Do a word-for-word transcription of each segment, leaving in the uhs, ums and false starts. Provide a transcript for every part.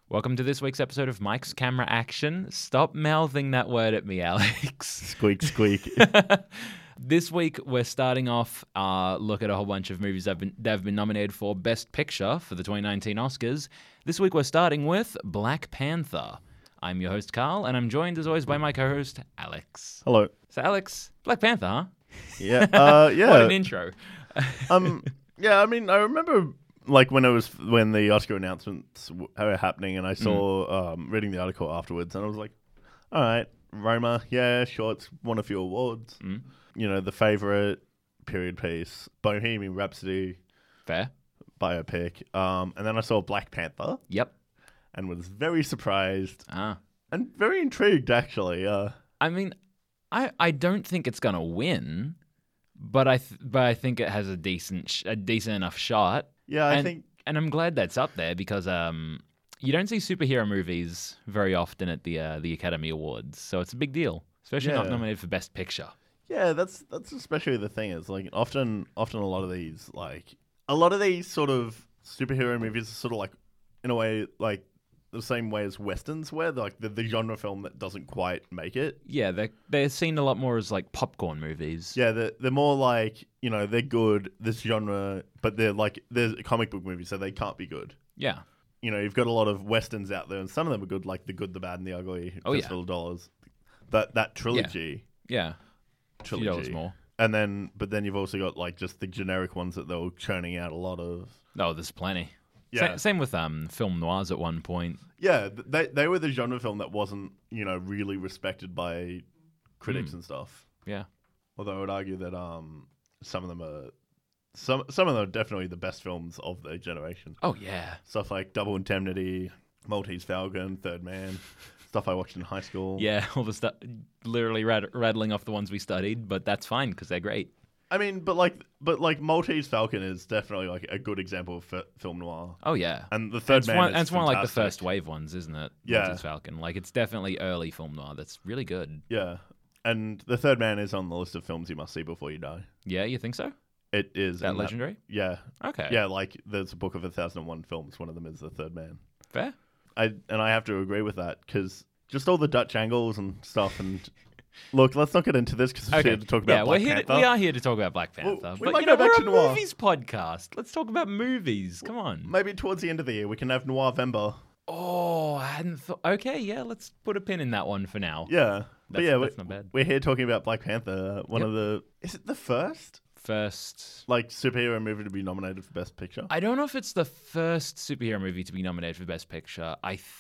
Welcome to this week's episode of Mike's Camera Action. Stop mouthing that word at me, Alex. Squeak, squeak. This week, we're starting off uh, look at a whole bunch of movies that have been, that have been nominated for Best Picture for the twenty nineteen Oscars. This week, we're starting with Black Panther. I'm your host, Carl, and I'm joined, as always, by my co-host, Alex. Hello. So, Alex, Black Panther, huh? Yeah. Uh, yeah. What an intro. um. Yeah. I mean, I remember like when it was when the Oscar announcements were happening, and I saw mm. um reading the article afterwards, and I was like, all right, Roma, yeah, sure, it's won a few awards. Mm. You know, the favorite period piece, Bohemian Rhapsody, fair biopic. Um, and then I saw Black Panther. Yep. And was very surprised ah. and very intrigued, actually. Uh, I mean, I I don't think it's gonna win, but I th- but I think it has a decent sh- a decent enough shot. Yeah, I and, think, and I'm glad that's up there because um you don't see superhero movies very often at the uh, the Academy Awards, so it's a big deal, especially Yeah. not nominated for Best Picture. Yeah, that's that's especially the thing is like often often a lot of these like a lot of these sort of superhero movies are sort of like in a way like the same way as westerns where they're like the, the genre film that doesn't quite make it. Yeah, they're they're seen a lot more as like popcorn movies. Yeah, they're, they're more like, you know, they're good, this genre, but they're like, they're comic book movies, so they can't be good. Yeah. You know, you've got a lot of westerns out there, and some of them are good, like The Good, the Bad, and the Ugly, Oh, yeah. Fistful of Dollars. That, that trilogy. Yeah. Trilogy. Few dollars more. And then, but then you've also got like just the generic ones that they were churning out a lot of. Oh, there's plenty. Yeah. Sa- same with um film noirs at one point. Yeah, th- they they were the genre film that wasn't, you know, really respected by critics Mm. and stuff. Yeah. Although I would argue that um some of them are some some of them are definitely the best films of their generation. Oh yeah. Stuff like Double Indemnity, Maltese Falcon, Third Man, stuff I watched in high school. Yeah, all the stuff, literally rad- rattling off the ones we studied, but that's fine because they're great. I mean, but like, but like Maltese Falcon is definitely like a good example of f- film noir. Oh yeah, And the Third it's Man one, is and it's one of like the fantastic. first wave ones, isn't it? Yeah. Maltese Falcon. Like it's definitely early film noir. That's really good. Yeah, and the Third Man is on the list of films you must see before you die. Yeah, you think so? It is That and legendary? yeah, Okay. yeah. Like there's a book of a thousand and one films. One of them is the Third Man. Fair. I and I have to agree with that because just all the Dutch angles and stuff. And look, let's not get into this because we're Okay. here to talk about yeah, Black we're here. Panther. To, we are here to talk about Black Panther. we but might you know, go back we're to a noir. movies podcast. Let's talk about movies. Come on. Maybe towards the end of the year we can have Noir-vember. Oh, I hadn't thought. Okay, yeah, let's put a pin in that one for now. Yeah, but That's- yeah, that's we, not bad. we're here talking about Black Panther. One Yep. of the is it the first First, like superhero movie to be nominated for Best Picture? I don't know if it's the first superhero movie to be nominated for Best Picture. I, th-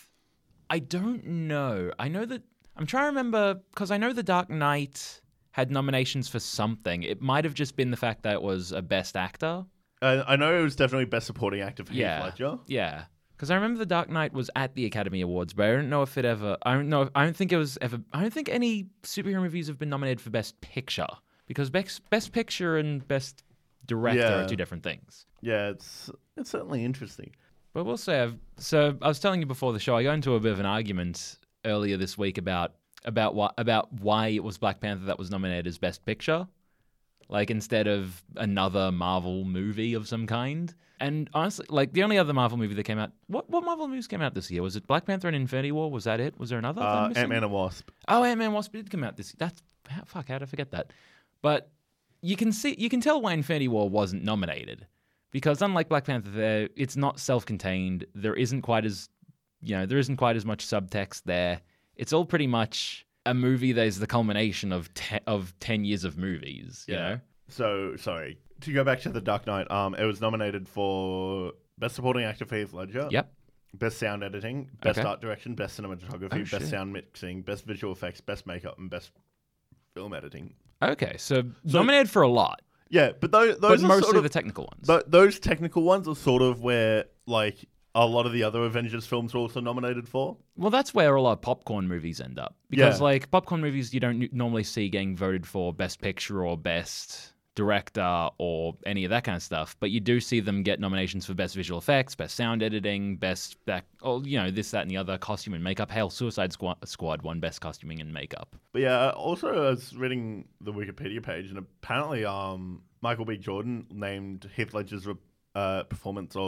I don't know. I know that I'm trying to remember because I know The Dark Knight had nominations for something. It might have just been the fact that it was a Best Actor. I, I know it was definitely Best Supporting Actor for Yeah. Heath Ledger. Yeah, because I remember The Dark Knight was at the Academy Awards, but I don't know if it ever. I don't know. If, I don't think it was ever. I don't think any superhero movies have been nominated for Best Picture because Best Best Picture and Best Director Yeah. are two different things. Yeah, it's it's certainly interesting. But we'll say, I've, so I was telling you before the show, I got into a bit of an argument earlier this week about about why about why it was Black Panther that was nominated as Best Picture, like instead of another Marvel movie of some kind. And honestly, like the only other Marvel movie that came out, what what Marvel movies came out this year? Was it Black Panther and Infinity War? Was that it? Was there another? that I'm Uh, missing? Ant-Man and Wasp. Oh, Ant-Man Wasp did come out this. That's how, fuck. How did I forget that? But you can see, you can tell why Infinity War wasn't nominated because unlike Black Panther, there it's not self-contained. There isn't quite as, you know, there isn't quite as much subtext there. It's all pretty much a movie that is the culmination of te- of ten years of movies. You know? So sorry to go back to The Dark Knight. Um, it was nominated for Best Supporting Actor for Heath Ledger. Yep. Best Sound Editing, Best Okay. Art Direction, Best Cinematography, Oh, Best shit. Sound Mixing, Best Visual Effects, Best Makeup, and Best Film Editing. Okay, so, nominated for a lot, Yeah, but those but those are mostly sort of the technical ones. th- those technical ones are sort of where like a lot of the other Avengers films were also nominated for. Well, that's where a lot of popcorn movies end up. Because, Yeah. like, popcorn movies you don't n- normally see getting voted for Best Picture or Best Director or any of that kind of stuff. But you do see them get nominations for Best Visual Effects, Best Sound Editing, Best, back, oh, you know, this, that, and the other, costume and makeup. Hell, Suicide Squad, Squad won Best Costuming and Makeup. But yeah, also I was reading the Wikipedia page, and apparently, um, Michael B. Jordan named Heath Ledger's uh, performance of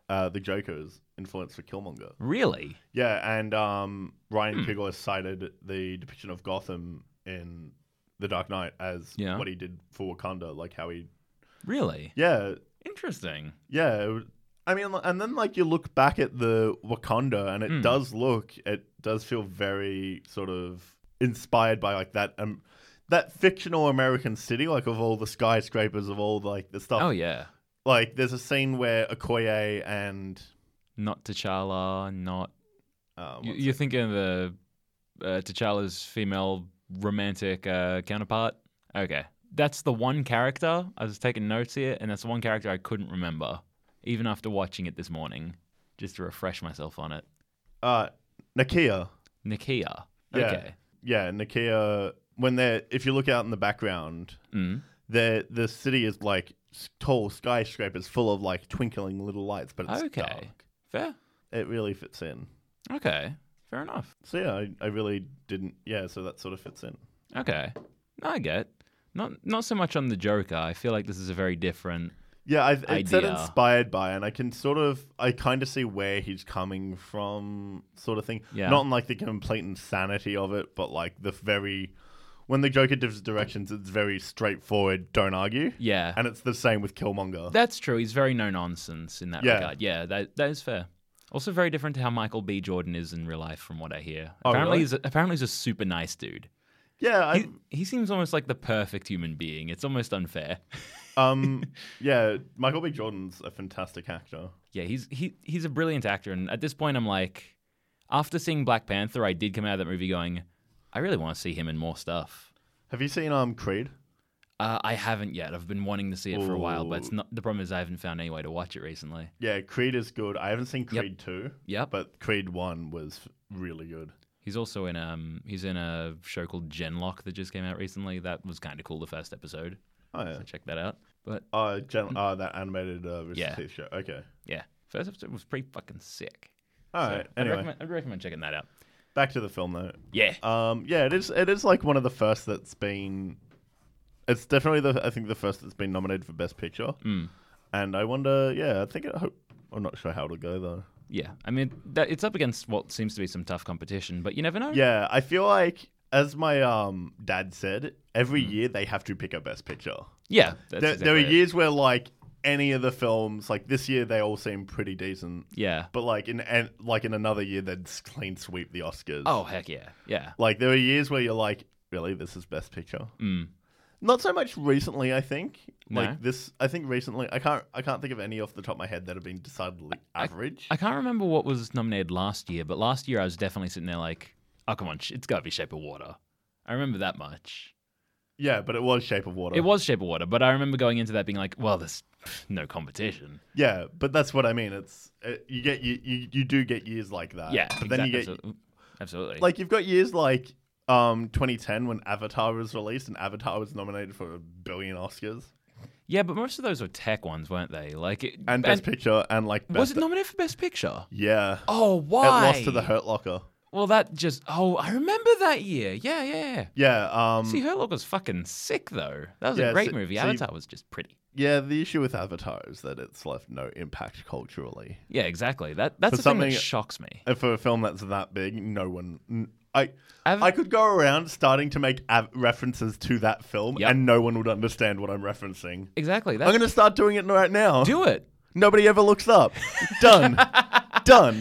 uh, the Joker's influence for Killmonger. Really? Yeah, and um, Ryan Hmm. Coogler cited the depiction of Gotham in The Dark Knight as Yeah. what he did for Wakanda, like how he. Really? Yeah, Interesting. yeah. It was, I mean, and then like you look back at the Wakanda, and it Hmm. does look, it does feel very sort of inspired by like that, um, that fictional American city, like of all the skyscrapers, of all like the stuff. Oh yeah. Like there's a scene where Okoye and Not T'Challa. Not. um, You, what's you're it? thinking of the uh, T'Challa's female romantic uh, counterpart. Okay, that's the one character I was taking notes here, and that's the one character I couldn't remember, even after watching it this morning, just to refresh myself on it. uh, Nakia. Nakia. Yeah. Okay. Yeah, Nakia. When they're, if you look out in the background, Mm. the the city is like s- tall skyscrapers full of like twinkling little lights, but it's Okay. dark. Fair. It really fits in. Okay. Fair enough. So yeah, I, I really didn't. Yeah, so that sort of fits in. Okay. No, I get. Not not so much on the Joker. I feel like this is a very different. Yeah, I've, it said Idea. inspired by, and I can sort of, I kind of see where he's coming from, sort of thing. Yeah. Not in like the complete insanity of it, but like the very, when the Joker gives directions, it's very straightforward. Don't argue. Yeah. And it's the same with Killmonger. That's true. He's very no nonsense in that Yeah. regard. Yeah, that that is fair. Also, very different to how Michael B. Jordan is in real life, from what I hear. Oh, apparently, really? he's a, apparently he's a super nice dude. yeah, I, He, he seems almost like the perfect human being. It's almost unfair. um, yeah, Michael B. Jordan's a fantastic actor. Yeah, he's he he's a brilliant actor, and at this point, I'm like, after seeing Black Panther, I did come out of that movie going, I really want to see him in more stuff. Have you seen um Creed? Uh, I haven't yet. I've been wanting to see it for a while, but it's Ooh. not. The problem is I haven't found any way to watch it recently. Yeah, Creed is good. I haven't seen Yep. Creed two, Yep. but Creed one was really good. He's also in um he's in a show called Genlock that just came out recently. That was kind of cool. The first episode, Oh yeah. so check that out. But Oh, Gen- oh that animated uh, Rooster Yeah. Teeth show. Okay. yeah, first episode was pretty fucking sick. All So right. I'd Anyway, recommend, I'd recommend checking that out. back to the film though. Yeah. Um, yeah, it is. It is like one of the first that's been. It's definitely the. I think the first that's been nominated for Best Picture. Mm. And I wonder. Yeah, I think. It, I hope, I'm not sure how it'll go though. Yeah. I mean, that, it's up against what seems to be some tough competition, but you never know. Yeah, I feel like, as my um dad said, every Mm. year they have to pick a Best Picture. Yeah. That's There, exactly there are it. years where like any of the films, like this year, they all seem pretty decent. Yeah. But like in and like in another year, they'd clean sweep the Oscars. Oh heck yeah. Yeah. Like there are years where you're like, really, this is Best Picture. Mm. Not so much recently, I think. No? Like this, I think recently, I can't, I can't think of any off the top of my head that have been decidedly average. I can't remember what was nominated last year, but last year I was definitely sitting there like, oh come on, sh- it's got to be Shape of Water. I remember that much. yeah, but it was Shape of Water. It was Shape of Water, but I remember going into that being like, well, there's no competition. Yeah, but that's what I mean. It's it, you get you, you you do get years like that. Yeah, but then you get exact- absolutely. absolutely. like you've got years like um twenty ten when Avatar was released and Avatar was nominated for a billion Oscars yeah, but most of those were tech ones, weren't they? Like, it, and Best Picture and like best, was it nominated for Best Picture? yeah. Oh, why? It lost to The Hurt Locker. Well, that just oh, I remember that year. Yeah, yeah. yeah. Yeah, um, See, Hurt Locker's fucking sick though. That was Yeah, a great so- movie. so you- Avatar was just pretty. yeah. The issue with Avatar is that it's left no impact culturally. Yeah, exactly. That that's For the thing that something- shocks me. And for a film that's that big, no one. n- I Av- I could go around starting to make av- references to that film, Yep. and no one would understand what I'm referencing. exactly. I'm That's, going to start doing it right now. do it. Nobody ever looks up. Done. Done.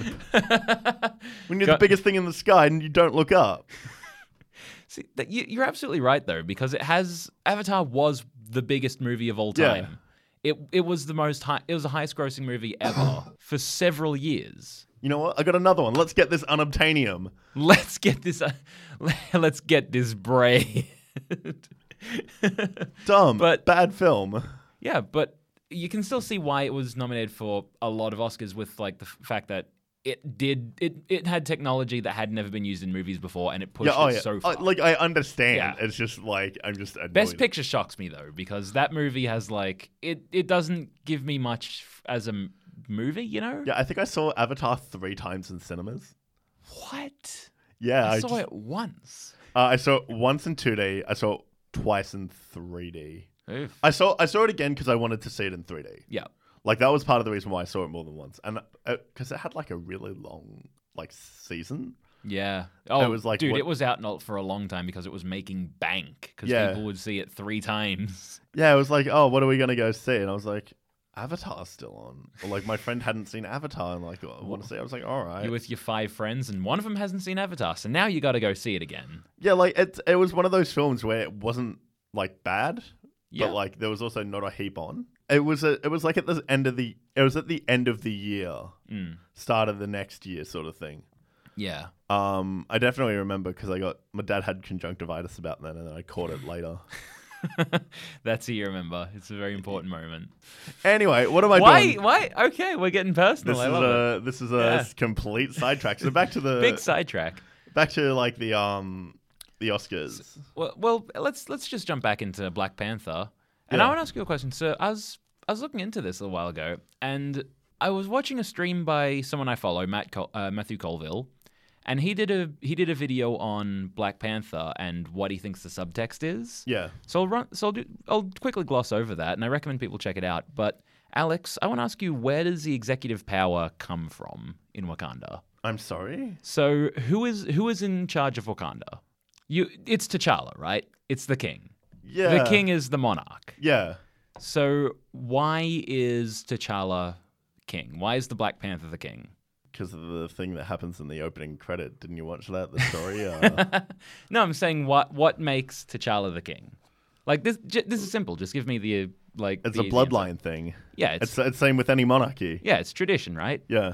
When you're Go- the biggest thing in the sky and you don't look up. See, that, you, you're absolutely right though, because it has Avatar was the biggest movie of all Yeah. time. It it was the most high. It was the highest grossing movie ever for several years. You know what? I got another one. Let's get this unobtainium. Let's get this. Uh, let's get this braid. Dumb. But- bad film. Yeah, but you can still see why it was nominated for a lot of Oscars with like the f- fact that it did it it had technology that had never been used in movies before, and it pushed Yeah, oh it yeah. so Uh, far. like I understand. Yeah. It's just like I'm just annoyed. Best Picture shocks me though, because that movie has like it it doesn't give me much f- as a m- movie, you know? Yeah, I think I saw Avatar three times in cinemas. What? Yeah, I, I, saw just- it once. Uh, I saw it once in two D. I saw it twice in three D. Oof. I saw I saw it again because I wanted to see it in three D. Yeah. Like that was part of the reason why I saw it more than once, and because it had like a really long like season. Yeah. Oh, it was like, dude, what- it was out not for a long time because it was making bank because Yeah. people would see it three times. Yeah, it was like, oh, what are we gonna go see? And I was like, Avatar's still on. Or like my friend hadn't seen Avatar, and like, oh, I want to see. It. I was like, all right. You're with your five friends, and one of them hasn't seen Avatar, so now you got to go see it again. Yeah, like it. It was one of those films where it wasn't like bad, Yeah. but like there was also not a heap on. It was a. It was like at the end of the. It was at the end of the year, Mm. start of the next year, sort of thing. Yeah. Um, I definitely remember because I got my dad had conjunctivitis about then, and then I caught it later. That's who you remember. It's a very important moment. Anyway, what am I Why? doing? Why? Okay, we're getting personal. This I is love a this is a Yeah. complete sidetrack. So back to the it. Big sidetrack. back to like the um the Oscars. Well, well, let's let's just jump back into Black Panther, and Yeah. I want to ask you a question. So, I was I was looking into this a while ago, and I was watching a stream by someone I follow, Matt Col- uh, Matthew Colville, and he did a he did a video on Black Panther and what he thinks the subtext is. Yeah. So I'll run. So I'll, do, I'll quickly gloss over that, and I recommend people check it out. But Alex, I want to ask you, where does the executive power come from in Wakanda? I'm sorry. So who is who is in charge of Wakanda? You, it's T'Challa, right? It's the king. Yeah. The king is the monarch. Yeah. So why is T'Challa king? Why is the Black Panther the king? Because of the thing that happens in the opening credit. Didn't you watch that? The story. Uh, No, I'm saying what what makes T'Challa the king? Like this. J- this is simple. Just give me the like. it's the a easy answer. bloodline thing. Yeah, it's, It's it's same with any monarchy. yeah, it's tradition, right? Yeah.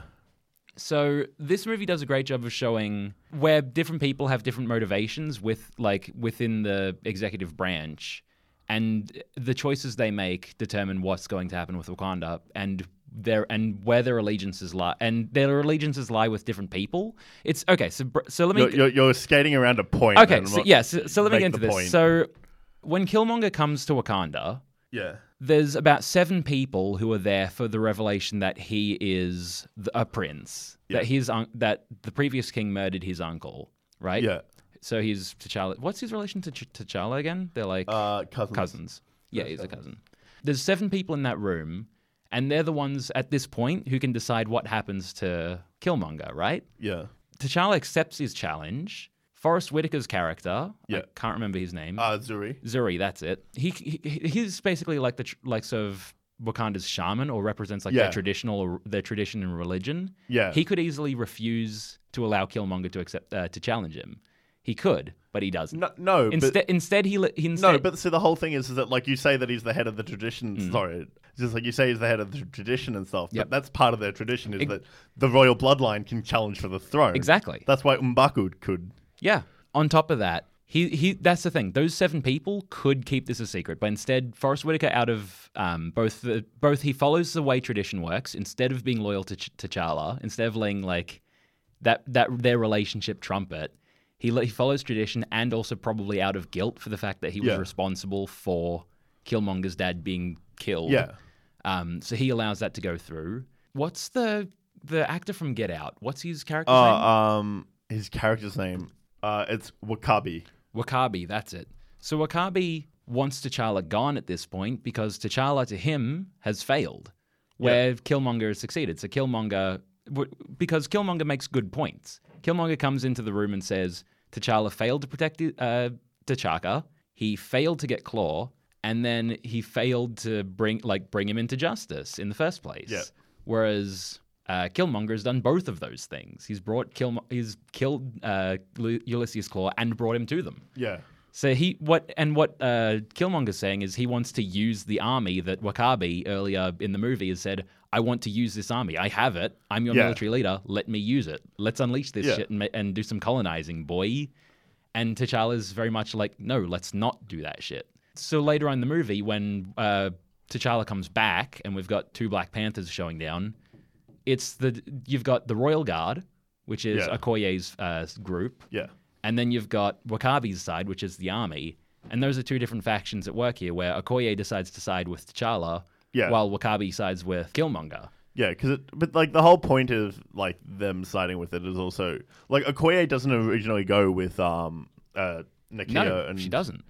So this movie does a great job of showing where different people have different motivations with like within the executive branch, and the choices they make determine what's going to happen with Wakanda and their and where their allegiances lie, and their allegiances lie with different people. It's okay. So br- so let me You're, you're, you're skating around a point. okay. and So not- yeah. So, so let me make get into the this. point. So when Killmonger comes to Wakanda, Yeah. there's about seven people who are there for the revelation that he is th- a prince, Yeah. that his un- that the previous king murdered his uncle, right? Yeah. So he's T'Challa. What's his relation to Ch- T'Challa again? They're like Uh, cousins. cousins. Yeah, Yeah, he's a cousins. cousin. There's seven people in that room, and they're the ones at this point who can decide what happens to Killmonger, right? Yeah. T'Challa accepts his challenge. Forrest Whitaker's character, Yeah. I can't remember his name. Uh, Zuri. Zuri, that's it. He, he he's basically like the tr- likes of Wakanda's shaman, or represents like Yeah. their traditional or their tradition and religion. Yeah. He could easily refuse to allow Killmonger to accept uh, to challenge him. He could, but he doesn't. No, no, Instead, but instead he, li- he instead, no, but see, the whole thing is, is that like you say that he's the head of the tradition. Mm. Sorry, it's just like you say he's the head of the tradition and stuff. Yep. But that's part of their tradition is Ex- that the royal bloodline can challenge for the throne. exactly. That's why M'Baku could. Yeah. On top of that, he he that's the thing. Those seven people could keep this a secret, but instead, Forrest Whitaker, out of um, both the both he follows the way tradition works. Instead of being loyal to Ch- T'Challa, instead of letting like that that their relationship trumpet, he he follows tradition, and also probably out of guilt for the fact that he was Yeah. responsible for Killmonger's dad being killed. Yeah. Um. So he allows that to go through. What's the the actor from Get Out? What's his character's Uh, name? um, his character's name. Uh, it's Wakabi. Wakabi, that's it. So Wakabi wants T'Challa gone at this point because T'Challa to him has failed, where Killmonger has succeeded. So Killmonger, w- because Killmonger makes good points. Killmonger comes into the room and says T'Challa failed to protect uh, T'Chaka, he failed to get Claw, and then he failed to bring like bring him into justice in the first place. Yeah. Whereas uh, Killmonger has done both of those things. He's brought Kill, he's killed uh, Lu- Ulysses Claw and brought him to them. Yeah. So he what and what uh, Killmonger's saying is he wants to use the army that Wakabi earlier in the movie has said, I want to use this army. I have it. I'm your Yeah. military leader. Let me use it. Let's unleash this Yeah. shit and, ma- and do some colonizing, boy. And T'Challa's very much like, no, let's not do that shit. So later on in the movie, when uh, T'Challa comes back and we've got two Black Panthers showing down, it's the you've got the Royal Guard, which is Yeah. Okoye's uh, group. Yeah. And then you've got Wakabi's side, which is the army. And those are two different factions at work here, where Okoye decides to side with T'Challa, Yeah. while Wakabi sides with Killmonger. Yeah, because it, but like the whole point of like them siding with it is also like Okoye doesn't originally go with um uh Nakia No, and she doesn't.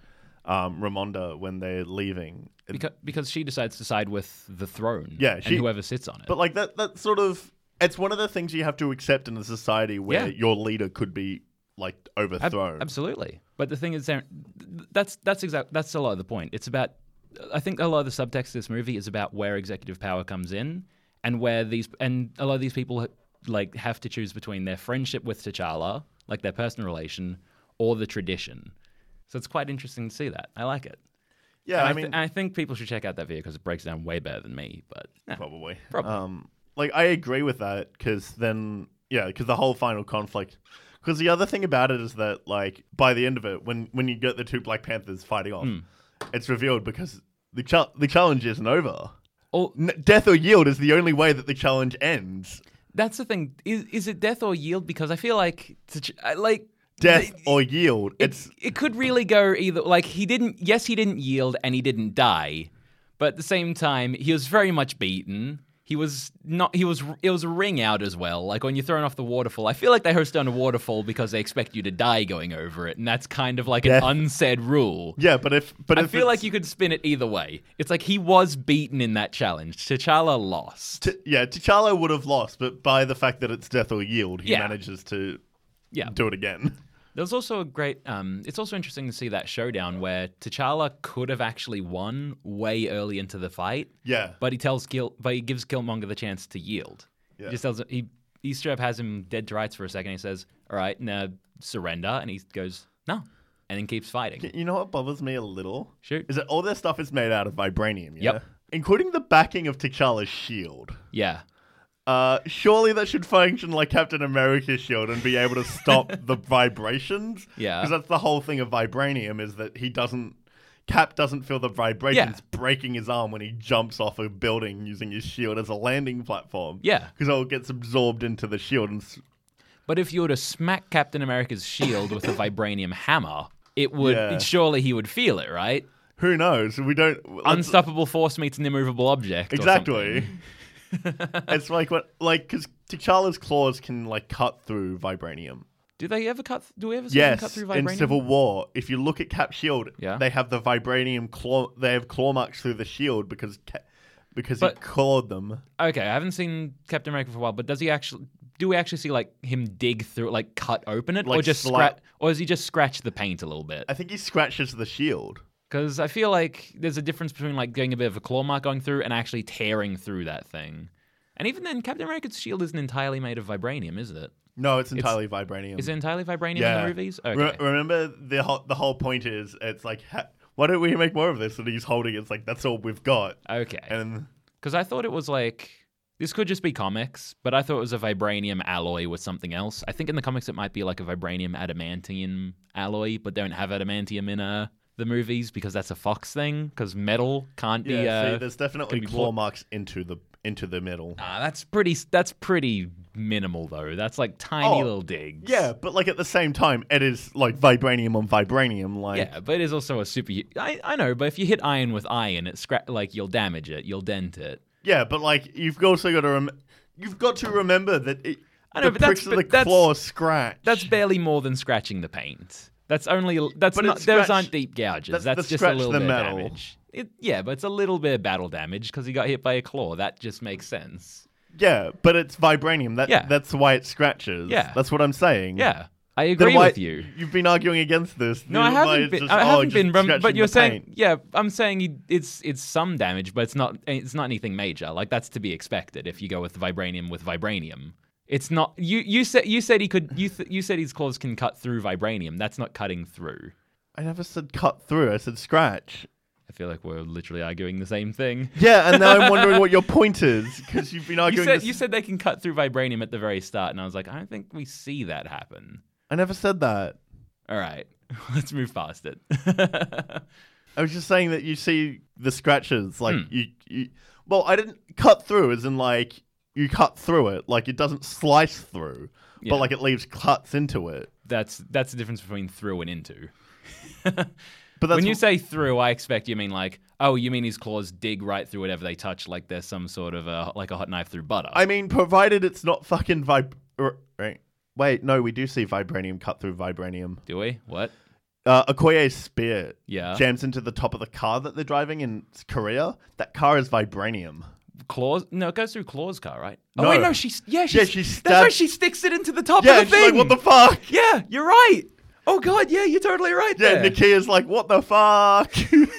um, Ramonda when they're leaving. Because because she decides to side with the throne. Yeah, she- and whoever sits on it. But like that, that sort of, it's one of the things you have to accept in a society where Yeah. your leader could be like Ab- overthrown. absolutely. But the thing is, there, that's that's exact. That's a lot of the point. It's about. I think a lot of the subtext of this movie is about where executive power comes in, and where these and a lot of these people like have to choose between their friendship with T'Challa, like their personal relation, or the tradition. So it's quite interesting to see that. I like it. Yeah, And I I, mean, th- I think people should check out that video because it breaks down way better than me. But yeah. probably. Probably. Um, like I agree with that because then, yeah, because the whole final conflict. Because the other thing about it is that, like, by the end of it, when when you get the two Black Panthers fighting off, Mm. it's revealed because the ch- the challenge isn't over. Oh, N- death or yield is the only way that the challenge ends. that's the thing. Is is it death or yield? Because I feel like T'Ch- I- like Death it, or yield. it, It's it could really go either. Like he didn't. Yes, he didn't yield and he didn't die, but at the same time, he was very much beaten. He was not. He was. It was a ring out as well. Like when you're thrown off the waterfall. I feel like they host on a waterfall because they expect you to die going over it, and that's kind of like Death. an unsaid rule. yeah, but if but I if feel like it's- you could spin it either way. It's like he was beaten in that challenge. T'Challa lost. T- yeah, T'Challa would have lost, but by the fact that it's death or yield, he Yeah. manages to Yeah. do it again. There was also a great. Um, it's also interesting to see that showdown where T'Challa could have actually won way early into the fight, Yeah, but he tells Kill, but he gives Killmonger the chance to yield. Yeah. He just tells he he straight up has him dead to rights for a second. He says, "All right, now surrender," and he goes, "No," and then keeps fighting. you know what bothers me a little? Shoot. Is that all their stuff is made out of vibranium, yeah? Yep. Including the backing of T'Challa's shield. Yeah, Uh, surely that should function like Captain America's shield and be able to stop the vibrations. Yeah. Because that's the whole thing of vibranium is that he doesn't... Cap doesn't feel the vibrations Yeah. breaking his arm when he jumps off a building using his shield as a landing platform. yeah. Because it all gets absorbed into the shield. And s- But if you were to smack Captain America's shield with a vibranium hammer, it would Yeah. surely he would feel it, right? who knows? We don't... let's- Unstoppable force meets an immovable object. or Exactly. something. It's like what... Like, because T'Challa's claws can, like, cut through vibranium. Do they ever cut? Do we ever see them cut Yes, through in vibranium? Civil War, if you look at Cap's shield, Yeah. they have the vibranium claw. They have claw marks through the shield because Ca- because But- he clawed them. Okay, I haven't seen Captain America for a while, but does he actually? Do we actually see like him dig through, like cut open it, or Like just sla- scratch, or does he just scratch the paint a little bit? I think he scratches the shield. Because I feel like there's a difference between like getting a bit of a claw mark going through and actually tearing through that thing. And even then, Captain America's shield isn't entirely made of vibranium, is it? No, it's entirely vibranium. Is it entirely vibranium Yeah. in the movies? Okay. Re- remember the whole, the whole point is it's like ha- why don't we make more of this? And he's holding it, it's like that's all we've got. okay. And Because I thought it was like this could just be comics, but I thought it was a vibranium alloy with something else. I think in the comics it might be like a vibranium adamantium alloy, but they don't have adamantium in uh, the movies because that's a Fox thing. Because metal can't yeah, be. Uh, see, there's definitely be claw bought. marks into the into the middle. ah, that's pretty. That's pretty minimal though. That's like tiny Oh, little digs. Yeah, but like at the same time, it is like vibranium on vibranium. Like Yeah, but it is also a super. I, I know, but if you hit iron with iron, it scra- like you'll damage it, you'll dent it. Yeah, but like you've also got to rem- you've got to remember that it, I know, the but that's- pricks of the but that's- claw scratch. That's barely more than scratching the paint. That's only that's But not. it's Those scratch- aren't deep gouges. that's That's, the just a scratch little the bit metal. of damage. It, yeah, but it's a little bit of battle damage because he got hit by a claw. That just makes sense. yeah, but it's vibranium. That Yeah. that's why it scratches. Yeah. that's what I'm saying. Yeah, I Then agree why- with you. You've been arguing against this. No, I Why haven't it's been. just, I oh, haven't just been. But, scratching but you're the saying, paint. yeah, I'm saying he, it's it's some damage, but it's not. It's not anything major. Like that's to be expected if you go with vibranium with vibranium. It's not. You you said you said he could. You th- you said his claws can cut through vibranium. That's not cutting through. I never said cut through. I said scratch. I feel like we're literally arguing the same thing. Yeah, and now I'm wondering what your point is because you've been You arguing. said this- you said they can cut through vibranium at the very start, and I was like, I don't think we see that happen. I never said that. All right, let's move past it. I was just saying that you see the scratches, like Hmm. you, you. Well, I didn't cut through, as in like you cut through it, like it doesn't slice through, Yeah. but like it leaves cuts into it. that's that's the difference between through and into. But that's When you wh- say through, I expect you mean like, oh, you mean his claws dig right through whatever they touch, like there's some sort of a like a hot knife through butter. I mean, provided it's not fucking vib. r- Right? Wait, no, we do see vibranium cut through vibranium. Do we? What? uh, Okoye's spear Yeah. jams into the top of the car that they're driving in Korea. That car is vibranium. Claws? No, it goes through Claw's car, right? No. Oh wait, no, she's yeah, she's, Yeah, she that's right. stabs- She sticks it into the top Yeah, of and the she's thing. like, what the fuck? Yeah, you're right. Oh god, yeah, you're totally right Yeah, there. Nakia's like, what the fuck?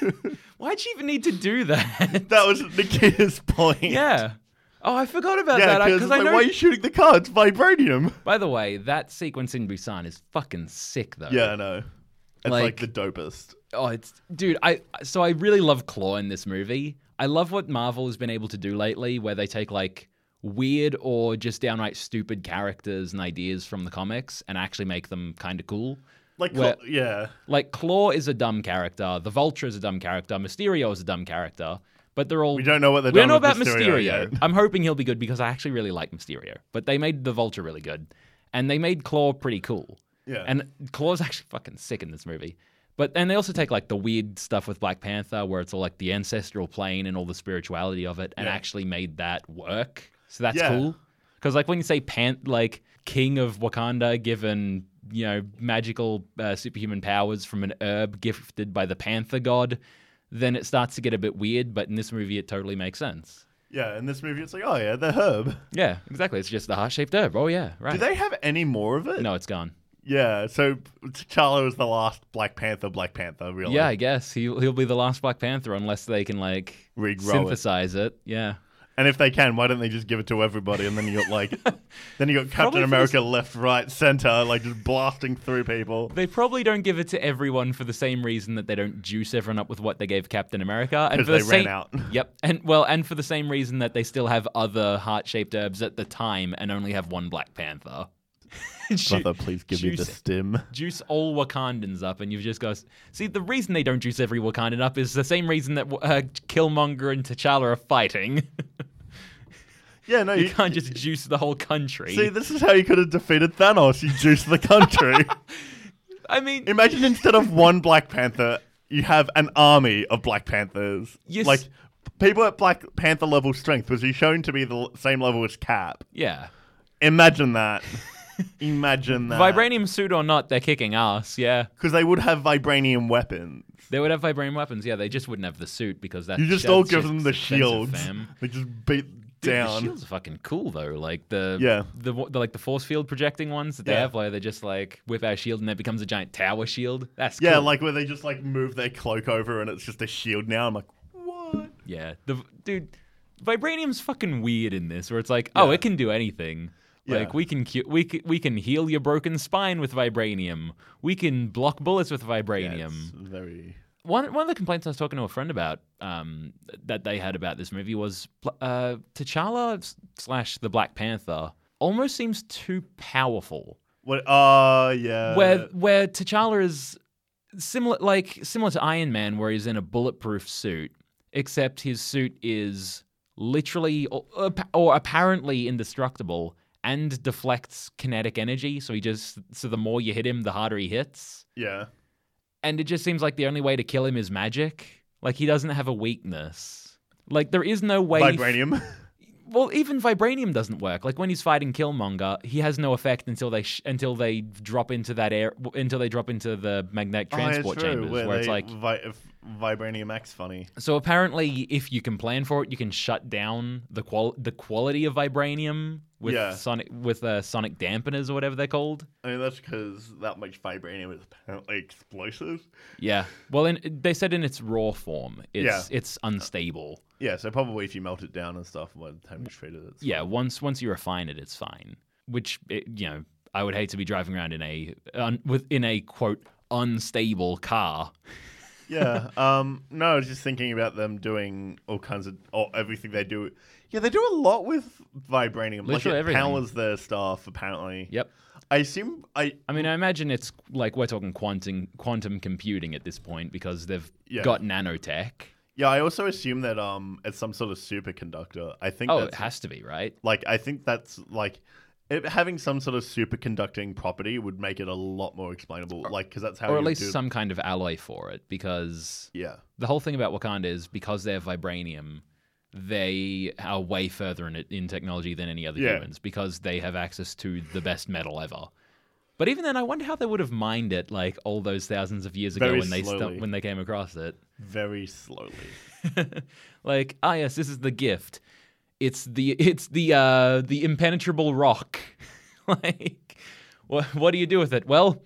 Why'd she even need to do that? That was Nakia's point. Yeah. Oh, I forgot about Yeah, that because because I like, know. why are you shooting the car? It's vibranium. By the way, that sequence in Busan is fucking sick, though. Yeah, I know. It's like, Like- the dopest. Oh, it's dude. I so I really love Claw in this movie. I love what Marvel has been able to do lately, where they take like weird or just downright stupid characters and ideas from the comics and actually make them kind of cool. Like, Where- yeah. Like Claw is a dumb character, the Vulture is a dumb character, Mysterio is a dumb character, but they're all We don't know what they're we don't doing know with about Mysterio, Mysterio. yet. I'm hoping he'll be good because I actually really like Mysterio. But they made the Vulture really good, and they made Claw pretty cool. Yeah. And Claw's actually fucking sick in this movie. But and they also take like the weird stuff with Black Panther, where it's all like the ancestral plane and all the spirituality of it, and Yeah. actually made that work. So that's Yeah. cool. Because like when you say pan, like king of Wakanda, given you know magical uh, superhuman powers from an herb gifted by the Panther god, then it starts to get a bit weird. But in this movie, it totally makes sense. Yeah, in this movie, it's like, oh yeah, the herb. Yeah, exactly. It's just the heart-shaped herb. Oh yeah, right. Do they have any more of it? No, it's gone. Yeah, so T'Challa was the last Black Panther, Black Panther, really. Yeah, I guess he'll he'll be the last Black Panther unless they can like Regrow it. synthesize it. Yeah. And if they can, why don't they just give it to everybody? And then you got like, then you got Probably Captain for America left, right, center, like just blasting through people. They probably don't give it to everyone for the same reason that they don't juice everyone up with what they gave Captain America. And Because for they the ran same, out. Yep. And well, and for the same reason that they still have other heart-shaped herbs at the time and only have one Black Panther. Ju- Brother, please give me the juice- stim. Juice all Wakandans up, and you've just got. See, the reason they don't juice every Wakandan up is the same reason that uh, Killmonger and T'Challa are fighting. Yeah, no, You you, can't just juice the whole country. see. This is how you could have defeated Thanos. You juiced the country. I mean, Imagine instead of one Black Panther, you have an army of Black Panthers. Yes. Like people at Black Panther level strength was he shown to be the l- same level as Cap. yeah. Imagine that. Imagine that. Vibranium suit or not, they're kicking ass, yeah. Because they would have vibranium weapons. They would have vibranium weapons, yeah. They just wouldn't have the suit because that's You just that's all give just them the expensive, shields. fam. They just beat Dude, the down. shields are fucking cool though. Like the Yeah. the, the like the force field projecting ones that they Yeah. have, where they just like whip out a shield and it becomes a giant tower shield. That's Yeah, cool. like where they just like move their cloak over and it's just a shield now. I'm like, what? yeah. The dude, vibranium's fucking weird in this, where it's like, oh, Yeah. it can do anything. Yeah. Like we can cu- we can, we can heal your broken spine with vibranium. We can block bullets with Yeah, vibranium. it's very. One one of the complaints I was talking to a friend about um, that they had about this movie was uh, T'Challa slash the Black Panther almost seems too powerful. What? Uh, yeah. Where where T'Challa is similar, like similar to Iron Man, where he's in a bulletproof suit, except his suit is literally or, or apparently indestructible and deflects kinetic energy. So he just so the more you hit him, the harder he hits. Yeah. And it just seems like the only way to kill him is magic. Like he doesn't have a weakness. Like there is no way. Vibranium. Well, even vibranium doesn't work. Like when he's fighting Killmonger, he has no effect until they sh- until they drop into that air until they drop into the magnetic transport oh, yeah, true, chambers, where, where it's they like. vi- if vibranium acts funny. So apparently, if you can plan for it, you can shut down the qual the quality of vibranium with Yeah. sonic with uh, sonic dampeners or whatever they're called. I mean, that's because that much vibranium is apparently explosive. Yeah. Well, in, they said in its raw form, it's Yeah. it's unstable. Yeah, so probably if you melt it down and stuff, by the time you treat it, it's Yeah. Once once you refine it, it's fine. Which it, you know, I would hate to be driving around in a un, with in a quote unstable car. Yeah. Um. No, I was just thinking about them doing all kinds of or everything they do. Yeah, they do a lot with vibranium. Literally like it everything. powers their stuff. Apparently. Yep. I assume I. I mean, I imagine it's like we're talking quantum quantum computing at this point because they've Yeah. got nanotech. Yeah, I also assume that um, it's some sort of superconductor. I think. Oh, that's, it has to be, right? Like, I think that's like. It, having some sort of superconducting property would make it a lot more explainable, like because that's how. Or at you least do... some kind of alloy for it, because Yeah. the whole thing about Wakanda is because they're vibranium, they are way further in in technology than any other Yeah. humans because they have access to the best metal ever. But even then, I wonder how they would have mined it like all those thousands of years ago Very when they stu- slowly. when they came across it. Very slowly. Like, ah, yes, this is the gift. It's the it's the uh, the impenetrable rock. Like, what what do you do with it? Well,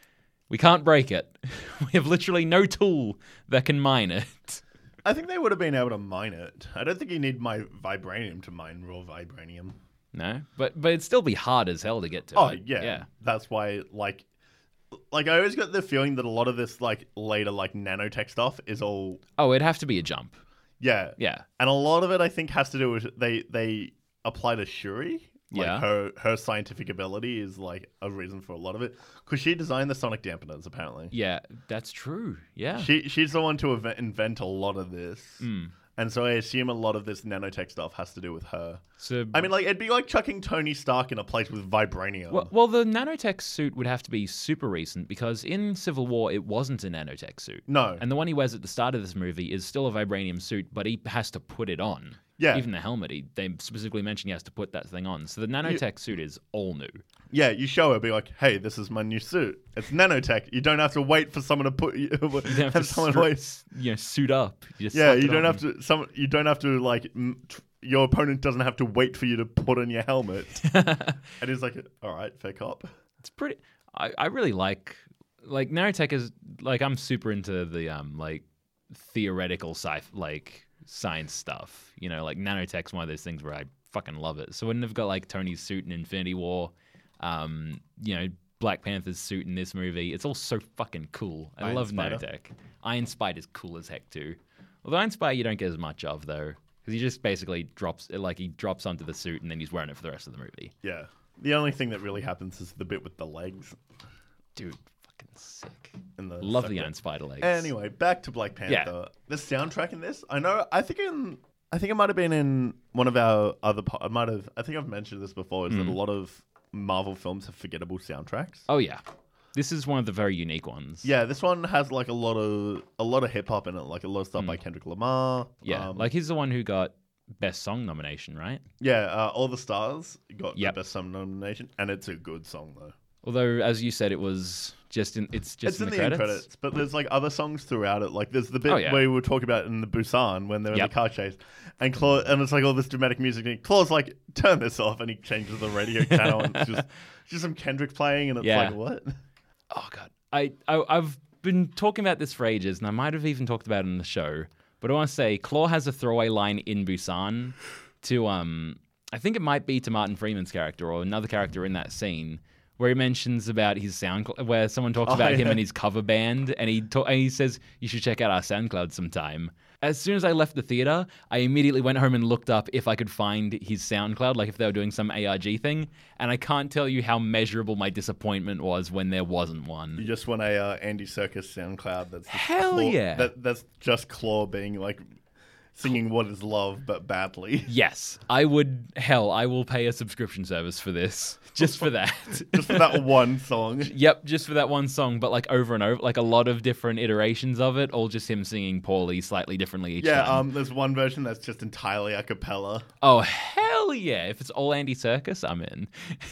we can't break it. We have literally no tool that can mine it. I think they would have been able to mine it. I don't think you need my vibranium to mine raw vibranium. No, but but it'd still be hard as hell to get to. Oh it. yeah. yeah. That's why like like I always got the feeling that a lot of this like later like nanotech stuff is all Oh, it'd have to be a jump. yeah. Yeah. And a lot of it I think has to do with they they apply to Shuri. Like Yeah. her her scientific ability is like a reason for a lot of it because she designed the sonic dampeners apparently. Yeah, that's true. Yeah. She she's the one to ev- invent a lot of this. Mm. And so I assume a lot of this nanotech stuff has to do with her. So I mean, like, it'd be like chucking Tony Stark in a place with vibranium. Well, well, the nanotech suit would have to be super recent because in Civil War it wasn't a nanotech suit. No. And the one he wears at the start of this movie is still a vibranium suit, but he has to put it on. Yeah. Even the helmet, he, they specifically mention he has to put that thing on. So the nanotech suit is all new. Yeah, you show her, be like, hey, this is my new suit. It's nanotech. You don't have to wait for someone to put you. You don't have, have to someone stri- wait. s- you know, suit up. You just Yeah, slap you it don't on. have to. Some you don't have to like. M- tr- your opponent doesn't have to wait for you to put on your helmet. And he's like, all right, fair cop. It's pretty. I, I really like like nanotech is like I'm super into the um like theoretical sci like science stuff. You know, like nanotech's one of those things where I fucking love it. So when they've got like Tony's suit in Infinity War, um, you know, Black Panther's suit in this movie, it's all so fucking cool. I Iron love Spider. nanotech. Iron Spider's cool as heck too. Although Iron Spider you don't get as much of though, because he just basically drops like he drops onto the suit and then he's wearing it for the rest of the movie. Yeah. The only thing that really happens is the bit with the legs. Dude, fucking sick. And the Love the second- Iron Spider legs. Anyway, back to Black Panther. Yeah. The soundtrack in this, I know. I think in, I think it might have been in one of our other. Po- I might have. I think I've mentioned this before. Is that a lot of Marvel films have forgettable soundtracks? Oh yeah, this is one of the very unique ones. Yeah, this one has like a lot of a lot of hip hop in it, like a lot of stuff by Kendrick Lamar. yeah. um, Like he's the one who got best song nomination, right? yeah, uh, All the Stars got Yep. the best song nomination, and it's a good song though. Although, as you said, it was just in. It's just It's in, in the, the, end credits. credits, but there's like other songs throughout it. Like there's the bit Oh, yeah. where we were talking about in the Busan when they're Yep. in the car chase, and Claw, and it's like all this dramatic music. And Claw's like, "Turn this off," and he changes the radio channel, and it's just it's just some Kendrick playing, and it's Yeah. like, what? Oh god, I, I I've been talking about this for ages, and I might have even talked about it in the show. But I want to say, Claw has a throwaway line in Busan to um, I think it might be to Martin Freeman's character or another character in that scene. Where he mentions about his SoundCloud, where someone talks Oh, about him yeah. and his cover band, and he ta- and he says you should check out our SoundCloud sometime. As soon as I left the theater, I immediately went home and looked up if I could find his SoundCloud, like if they were doing some A R G thing, and I can't tell you how measurable my disappointment was when there wasn't You one. just want a uh, Andy Serkis SoundCloud that's just Hell Claw, yeah. that, that's just Claw being like singing "What Is Love" but badly, Yes, I would. Hell, I will pay a subscription service for this, just for that. just for that one song. Yep, just for that one song, but like over and over, like a lot of different iterations of it, all just him singing poorly, slightly differently each Yeah, time. um, there's one version that's just entirely a cappella. Oh, hell yeah. If it's all Andy Serkis, I'm in.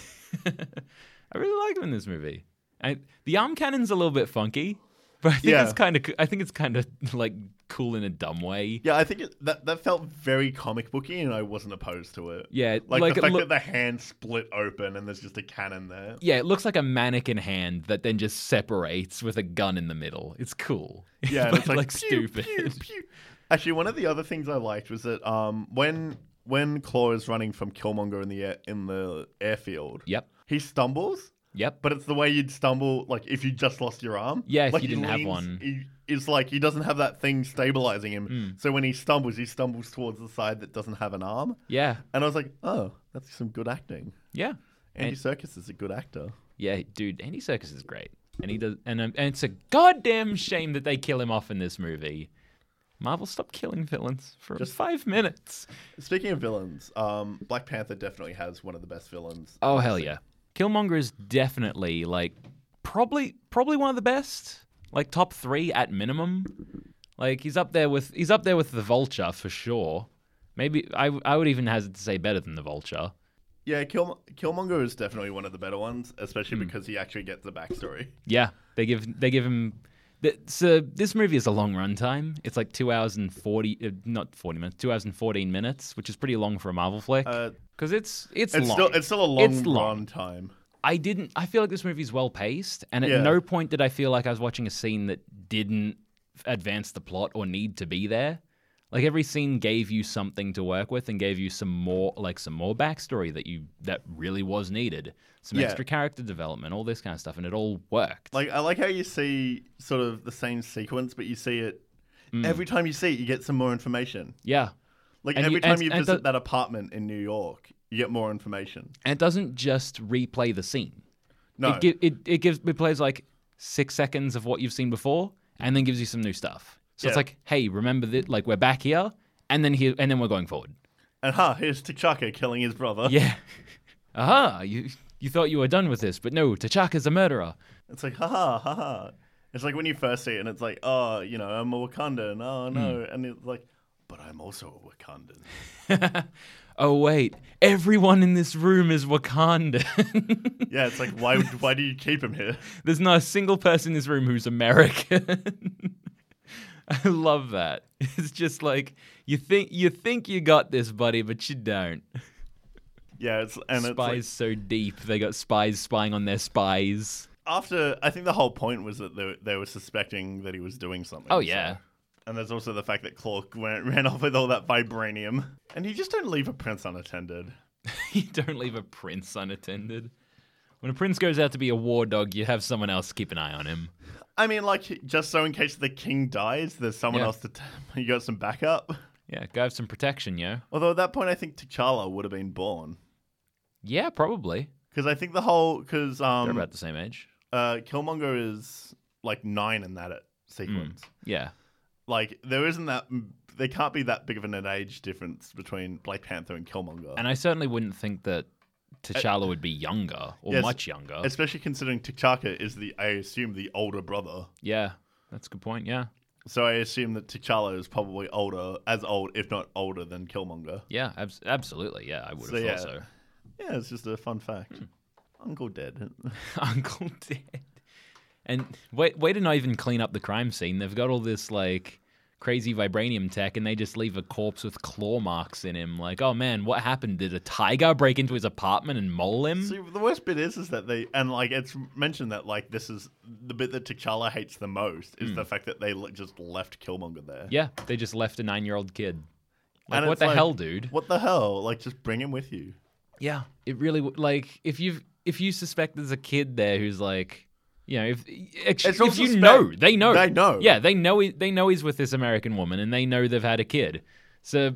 I really like him in this movie. I, the arm cannon's a little bit funky, but I think Yeah. it's kind of I think it's kind of like cool in a dumb way. Yeah, I think it, that that felt very comic booky, and I wasn't opposed to it. Yeah, Like, like the it fact loo- that the hand split open and there's just a cannon there. yeah, it looks like a mannequin hand that then just separates with a gun in the middle. It's cool. Yeah, and but it's like, like pew, stupid. pew, pew. Actually, one of the other things I liked was that um, when when Claw is running from Killmonger in the air, in the airfield, Yep. he stumbles. Yep. But it's the way you'd stumble, like if you just lost your arm. Yeah, if like, you he didn't have leans- one. He, it's like he doesn't have that thing stabilizing him. Mm. So when he stumbles, he stumbles towards the side that doesn't have an arm. Yeah. And I was like, oh, that's some good acting. Yeah. Andy And- Serkis is a good actor. Yeah, dude, Andy Serkis is great, and he does, and um, and it's a goddamn shame that they kill him off in this movie. Marvel, stop killing villains for Just- five minutes. Speaking of villains, um, Black Panther definitely has one of the best villains. Oh I've hell seen. yeah, Killmonger is definitely like probably probably one of the best, like top three at minimum. Like he's up there with he's up there with the Vulture for sure. Maybe I I would even hazard to say better than the Vulture. Yeah, Kill- Killmonger is definitely one of the better ones, especially Hmm. because he actually gets the backstory. Yeah, they give they give him. th- So this movie is a long runtime. It's like two hours and forty, uh, not forty minutes, two hours and fourteen minutes, which is pretty long for a Marvel flick. Uh, Because it's it's it's long. still it's still a long It's long. run time. I didn't. I feel like this movie's well paced, and at Yeah. no point did I feel like I was watching a scene that didn't advance the plot or need to be there. Like every scene gave you something to work with and gave you some more, like some more backstory that you that really was needed, some Yeah. extra character development, all this kind of stuff, and it all worked. Like I like how you see sort of the same sequence, but you see it Mm. every time you see it, you get some more information. Yeah, Like And every you- time and- you and visit the- that apartment in New York, you get more information. and it doesn't just replay the scene. No, It, gi- it it gives it plays like six seconds of what you've seen before, and then gives you some new stuff. So it's Yeah. like, hey, remember that? Like we're back here, and then here, and then we're going forward. and ha, here's T'Chaka killing his brother. Yeah. Aha! You you thought you were done with this, but no, T'Chaka's a murderer. It's like, haha, haha. It's like when you first see it and it's like, oh, you know, I'm a Wakandan. Oh, no. Hmm. And it's like, but I'm also a Wakandan. Oh wait, everyone in this room is Wakandan. Yeah, it's like, why why do you keep him here? There's not a single person in this room who's American. I love that. It's just like you think you think you got this, buddy, but you don't. Yeah, it's and it's Spies like, so deep. They got spies spying on their spies. after, I think the whole point was that they, they were suspecting that he was doing something. Oh so- yeah. And there's also the fact that Clark went, ran off with all that vibranium. And you just don't leave a prince unattended. You don't leave a prince unattended. When a prince goes out to be a war dog, you have someone else keep an eye on him. I mean, like, just so in case the king dies, there's someone Yeah. else to... T- you got some backup. Yeah, go have some protection, yo. Although at that point, I think T'Challa would have been born. Yeah, probably. Because I think the whole... Because They're um, about the same age. uh, Killmonger is, like, nine in that sequence. Yeah. Like, there isn't that... There can't be that big of an age difference between Black Panther and Killmonger. And I certainly wouldn't think that T'Challa would be younger or Yes, much younger. Especially considering T'Chaka is the, I assume, the older brother. Yeah, that's a good point. Yeah. So I assume that T'Challa is probably older, as old, if not older, than Killmonger. Yeah, abs- absolutely. Yeah, I would So, have yeah. thought so. Yeah, it's just a fun fact. Uncle dead. Uncle dead. And wait, way to not even clean up the crime scene. They've got all this like crazy vibranium tech, and they just leave a corpse with claw marks in him. Like, oh man, what happened? Did a tiger break into his apartment and maul him? See, the worst bit is, is that they, and like it's mentioned that like this is the bit that T'Challa hates the most is the fact that they le- just left Killmonger there. Yeah, they just left a nine-year-old kid. Like, And what it's the like, hell, dude? What the hell? Like, just bring him with you. Yeah, it really w- like if you if you suspect there's a kid there who's like, you know, if It's if not you suspect- know, they know, They know. yeah, they know he, they know he's with this American woman, and they know they've had a kid. So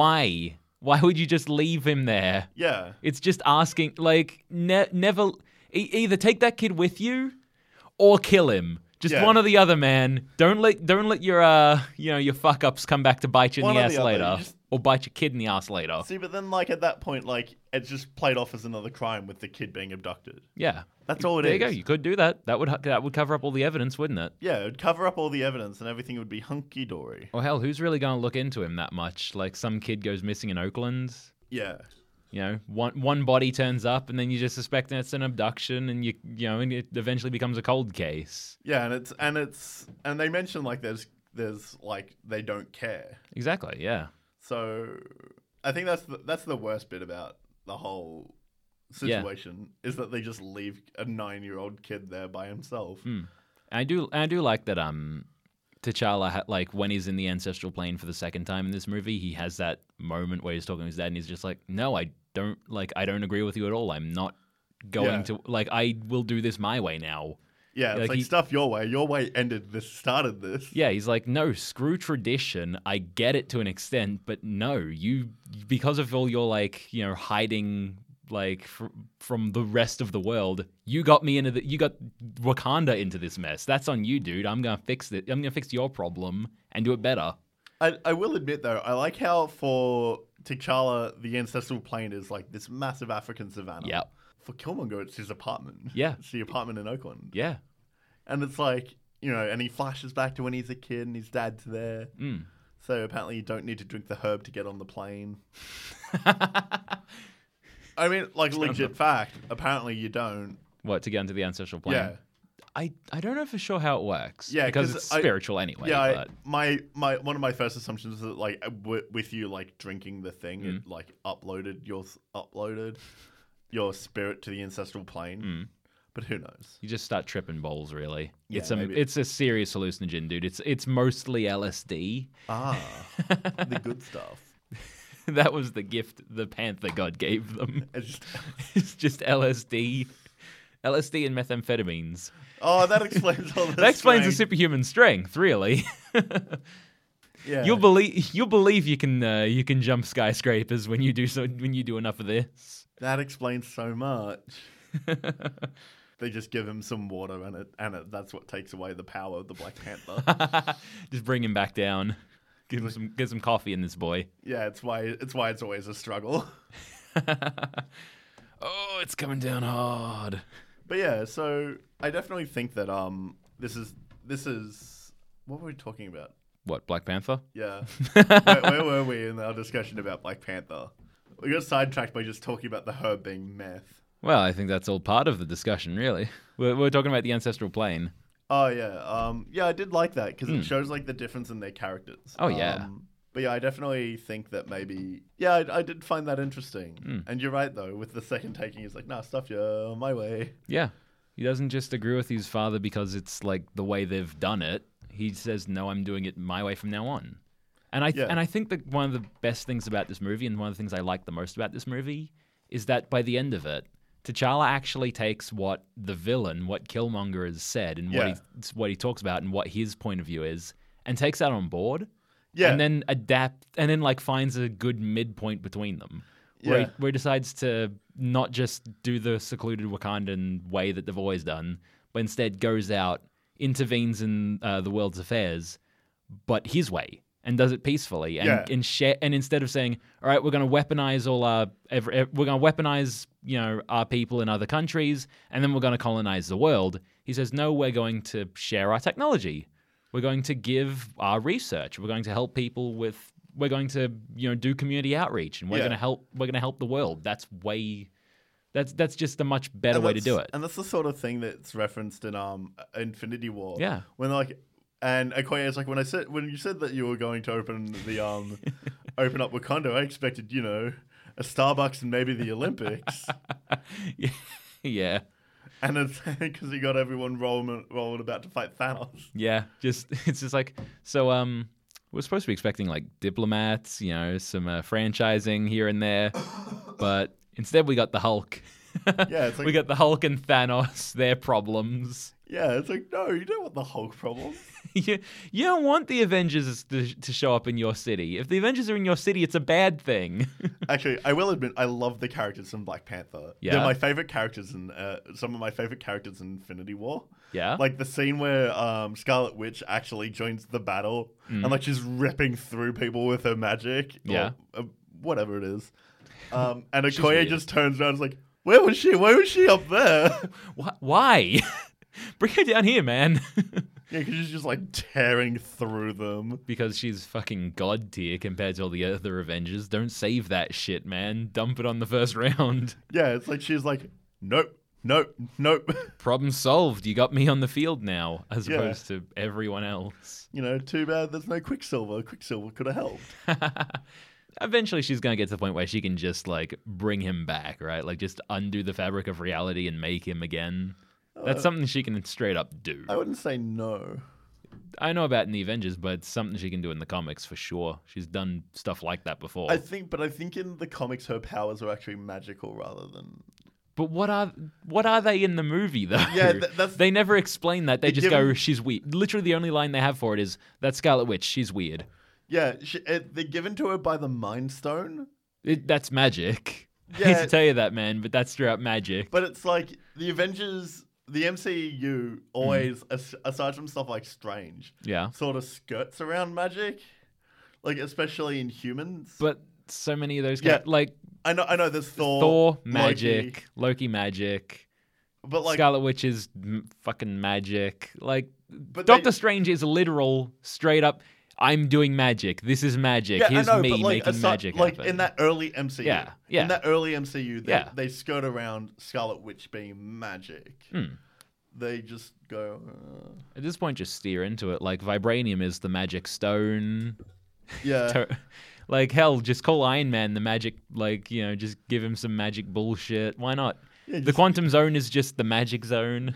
why why would you just leave him there? Yeah. It's just asking, like, ne- never e- either take that kid with you or kill him. Just Yeah. one or the other, man. Don't let don't let your uh you know your fuck ups come back to bite you in One the or ass the other. later, You just- or bite your kid in the ass later. See, but then like at that point, like it's just played off as another crime with the kid being abducted. Yeah, That's all it there is. you go. You could do that. That would that would cover up all the evidence, wouldn't it? Yeah, it would cover up all the evidence and everything would be hunky dory. Or hell, who's really going to look into him that much? Like some kid goes missing in Oakland. Yeah. You know, one one body turns up, and then you just suspect it's an abduction, and you you know, and it eventually becomes a cold case. Yeah, and it's and it's and they mention like there's there's like they don't care. Exactly. Yeah. So I think that's the, that's the worst bit about the whole Yeah. situation is that they just leave a nine-year-old kid there by himself. Hmm. I do I do like that. Um, T'Challa, ha- like when he's in the ancestral plane for the second time in this movie, he has that moment where he's talking to his dad, and he's just like, "No, I don't like. I don't agree with you at all. I'm not going Yeah. to like. I will do this my way now." Yeah, it's Like like, he- stuff your way. Your way ended this, started this. Yeah, he's like, no, screw tradition. I get it to an extent, but no, you because of all your like, you know, hiding like fr- from the rest of the world, you got me into the, you got Wakanda into this mess. That's on you, dude. I'm gonna fix it. I'm gonna fix your problem and do it better. I, I will admit though, I like how for T'Challa the ancestral plane is like this massive African savannah. Yep. For Killmonger, it's his apartment. Yeah. It's the apartment in Oakland. Yeah. And it's like, you know, and he flashes back to when he's a kid and his dad's there. Mm. So apparently you don't need to drink the herb to get on the plane. I mean, like legit fact. Apparently, you don't. What, to get into the ancestral plane? Yeah. I, I don't know for sure how it works. Yeah, because 'cause it's I- spiritual anyway. Yeah, but I, my my one of my first assumptions is that like w- with you like drinking the thing, Mm. it like uploaded your uploaded your spirit to the ancestral plane. Mm. But who knows? you just start tripping balls. Really, Yeah, it's a maybe. it's a serious hallucinogen, dude. It's it's mostly L S D. Ah, the good stuff. That was the gift the Panther God gave them. It's just, It's just L S D, L S D and methamphetamines. oh, that explains all this. That explains the strength. superhuman strength, really. Yeah. You'll believe you'll believe you can uh, you can jump skyscrapers when you do so when you do enough of this. That explains so much. They just give him some water, and it and it, that's what takes away the power of the Black Panther. Just bring him back down. Give him some give some coffee in this boy. Yeah, it's why it's why it's always a struggle. Oh, it's coming down hard. But yeah, so I definitely think that um this is this is what were we talking about? What, Black Panther? Yeah, where, where were we in our discussion about Black Panther? We got sidetracked by just talking about the herb being meth. Well, I think that's all part of the discussion, really. We're, we're talking about the ancestral plane. Oh yeah, um yeah, I did like that because it shows like the difference in their characters. Hmm. Oh, yeah. Um, but yeah, I definitely think that maybe yeah, I, I did find that interesting. Hmm. And you're right though, with the second taking, he's like, nah, stuff you my way. Yeah. He doesn't just agree with his father because it's like the way they've done it. He says, no, I'm doing it my way from now on. And I th- Yeah. and I think that one of the best things about this movie, and one of the things I like the most about this movie, is that by the end of it, T'Challa actually takes what the villain, what Killmonger has said, and what Yeah. he what he talks about, and what his point of view is, and takes that on board, Yeah. and then adapt, and then like finds a good midpoint between them, where, Yeah. he, where he decides to not just do the secluded Wakandan way that they've always done, but instead goes out, intervenes in uh, the world's affairs, but his way, and does it peacefully, and Yeah. and, share, and instead of saying, all right, we're going to weaponize all our, every, ev- we're going to weaponize, you know, our people in other countries, and then we're going to colonize the world. He says, no, we're going to share our technology. We're going to give our research. We're going to help people with. We're going to, you know, do community outreach, and we're Yeah. going to help. We're going to help the world. That's way. That's that's just a much better And way to do that's- it. And that's the sort of thing that's referenced in um Infinity War. Yeah. When like and Okoye is like when I said when you said that you were going to open the um open up Wakanda, I expected, you know, a Starbucks and maybe the Olympics. Yeah, And it's because he got everyone rolling rolling about to fight Thanos. yeah. Just it's just like so. Um, we're supposed to be expecting like diplomats, you know, some uh, franchising here and there, but instead we got the Hulk. Yeah, it's like we got the Hulk and Thanos. Their problems. yeah, it's like no, you don't want the Hulk problem. you, you don't want the Avengers to, to show up in your city. If the Avengers are in your city, it's a bad thing. Actually, I will admit I love the characters in Black Panther. Yeah? They're my favorite characters in uh, some of my favorite characters in Infinity War. Yeah? Like the scene where um, Scarlet Witch actually joins the battle and like she's ripping through people with her magic. or, Mm. Yeah. uh, whatever it is. Um, and She's Okoye weird. just turns around and is like, where was she? Why was she up there? Wh- Why? Bring her down here, man. Yeah, because she's just like tearing through them. Because she's fucking god tier compared to all the other Avengers. Don't save that shit, man. Dump it on the first round. Yeah, it's like she's like, nope, nope, nope. Problem solved. You got me on the field now, as Yeah. opposed to everyone else. You know, too bad there's no Quicksilver. Quicksilver could have helped. Eventually, she's going to get to the point where she can just, like, bring him back, right? Like, just undo the fabric of reality and make him again. That's Uh, something she can straight up do. I wouldn't say no. I know about in the Avengers, but it's something she can do in the comics for sure. She's done stuff like that before. I think, but I think in the comics her powers are actually magical rather than. But what are what are they in the movie though? Yeah, th- that's- they never explain that. They They just give go, him- "She's weird." Literally, the only line they have for it is that Scarlet Witch. She's weird. Yeah, she, it, they're given to her by the Mind Stone, It, that's magic. I hate Yeah. to tell you that, man, but that's straight up magic. but it's like the Avengers, the M C U always, as, aside from stuff like Strange, Yeah, sort of skirts around magic, like especially in humans. but so many of those, Yeah. guys, like I know, I know, there's Thor, Thor, Loki, magic, Loki, magic, but like, Scarlet Witch is m- fucking magic. Like but Doctor they- Strange is literal, straight up. I'm doing magic. This is magic. Yeah, Here's I know, me but like, making aside- magic like happen. in that early M C U, Yeah, yeah. in that early M C U, they, Yeah. they skirt around Scarlet Witch being magic. Hmm. They just go, uh, At this point, just steer into it. Like, vibranium is the magic stone. yeah, To- like, hell, just call Iron Man the magic, like, you know, just give him some magic bullshit. Why not? Yeah, the just- quantum zone is just the magic zone.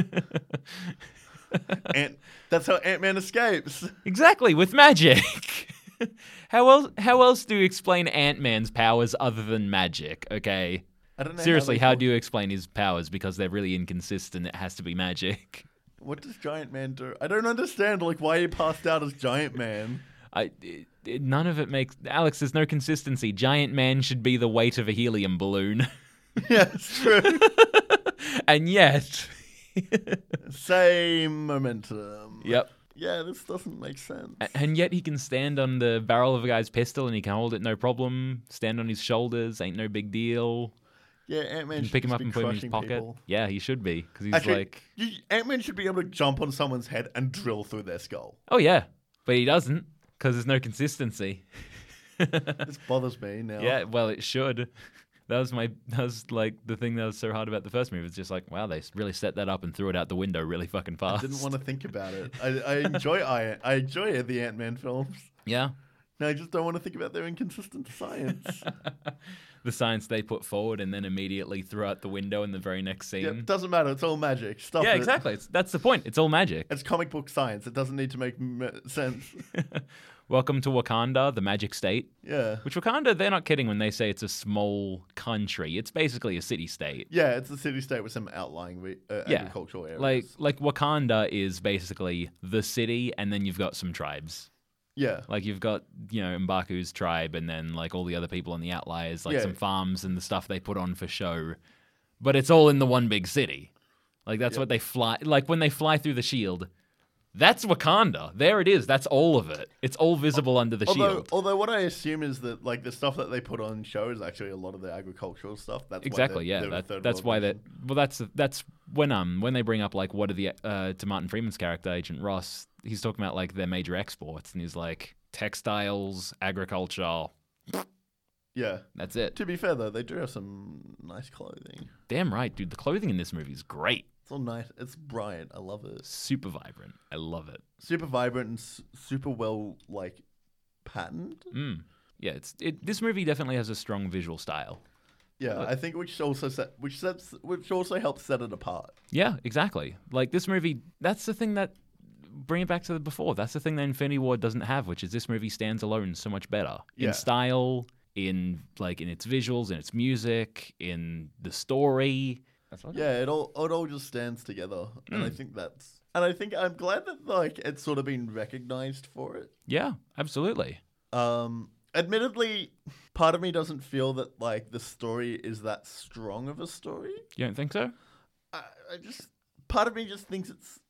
and that's how Ant Man escapes. Exactly, with magic. how else how else do you explain Ant-Man's powers other than magic, okay? I don't know. Seriously, how, how they do you explain his powers? Because they're really inconsistent. It has to be magic. What does Giant Man do? I don't understand. Like, why he passed out as Giant Man? I, it, it- none of it makes... Alex, there's no consistency. Giant Man should be the weight of a helium balloon. Yeah, it's true. And yet... Same momentum. Yep. Yeah, this doesn't make sense. A- And yet he can stand on the barrel of a guy's pistol and he can hold it no problem. Stand on his shoulders, ain't no big deal. Yeah, Ant Man You should can pick him just up be and put him in his crushing pocket. people. Yeah, he should be. Because he's Actually, like... Ant Man should be able to jump on someone's head and drill through their skull. Oh, yeah. But he doesn't. Because there's no consistency. This bothers me now. Yeah, well, it should. That was my. That was like the thing that was so hard about the first movie. It's just like, wow, they really set that up and threw it out the window really fucking I fast. didn't want to think about it. I, I enjoy I, I enjoy the Ant Man films. Yeah, No, I just don't want to think about their inconsistent science. the science they put forward and then immediately threw out the window in the very next Yeah, scene. doesn't matter. It's all magic. Stop Yeah, it. exactly. It's, that's the point. It's all magic. It's comic book science. It doesn't need to make m- sense. Welcome to Wakanda, the magic state. Yeah. Which Wakanda, they're not kidding when they say it's a small country. It's basically a city state. Yeah, it's a city state with some outlying re- uh, Yeah. agricultural areas. Like like Wakanda is basically the city, and then you've got some tribes. yeah. Like you've got, you know, M'Baku's tribe and then like all the other people on the outliers, like Yeah. some farms and the stuff they put on for show. But it's all in the one big city. Like that's Yep. what they fly like when they fly through the shield. That's Wakanda. There it is. That's all of it. It's all visible under the Although, shield. although what I assume is that like the stuff that they put on show is actually a lot of the agricultural stuff. That's Exactly, why yeah. they're, they're a That, third that's world why that nation. well that's that's when um when they bring up like what are the uh to Martin Freeman's character, Agent Ross, he's talking about like their major exports and he's like textiles, agriculture, Yeah. that's it. To be fair though, they do have some nice clothing. Damn right, dude. The clothing in this movie is great. It's all nice. It's bright. I love it. Super vibrant. I love it. Super vibrant and s- super well like patterned. Mm. Yeah, it's it. This movie definitely has a strong visual style. Yeah, Look. I think which also set, which sets which also helps set it apart. Yeah, exactly. Like this movie, that's the thing that bring it back to the before. That's the thing that Infinity War doesn't have, which is this movie stands alone so much better Yeah. in style, in like in its visuals, in its music, in the story. That's what Yeah, it all it all just stands together, and I Mm. think that's and I think I'm glad that like it's sort of been recognized for it. Yeah, absolutely. Um, admittedly, part of me doesn't feel that like the story is that strong of a story. You don't think so? I, I just part of me just thinks it's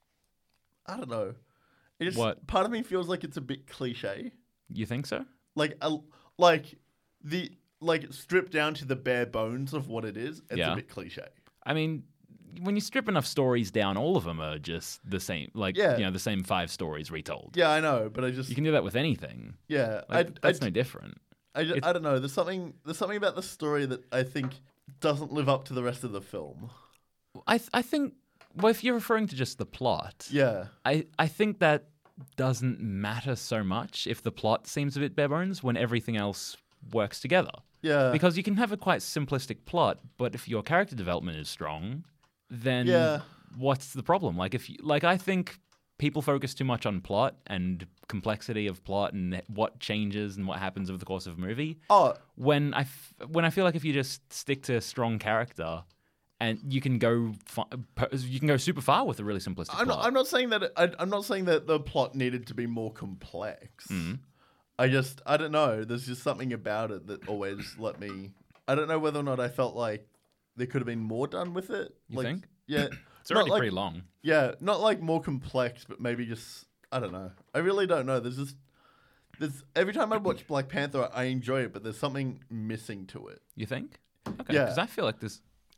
I don't know. It just, What? Part of me feels like it's a bit cliche. You think so? Like a, like the like stripped down to the bare bones of what it is. It's Yeah. a bit cliche. I mean, when you strip enough stories down, all of them are just the same. Like, Yeah. you know, the same five stories retold. Yeah, I know, but I just You can do that with anything. yeah, Like, I, that's I, no different. I, ju- It's- I don't know. There's something there's something about the story that I think doesn't live up to the rest of the film. I th- I think well, if you're referring to just the plot, Yeah, I I think that doesn't matter so much if the plot seems a bit bare bones when everything else works together. yeah, Because you can have a quite simplistic plot, but if your character development is strong, then Yeah. what's the problem? Like if you, like I think people focus too much on plot and complexity of plot and what changes and what happens over the course of a movie. oh When I f- when I feel like if you just stick to a strong character, and you can go fa- you can go super far with a really simplistic I'm plot. not, I'm not saying that it, I, I'm not saying that the plot needed to be more complex. Mm. I just I don't know. There's just something about it that always let me. I don't know whether or not I felt like there could have been more done with it. You like, think? Yeah, It's already not like, pretty long. Yeah, not like more complex, but maybe just I don't know. I really don't know. There's just there's every time I watch Black Panther, I enjoy it, but there's something missing to it. You think? Okay. Yeah. Because I feel like this.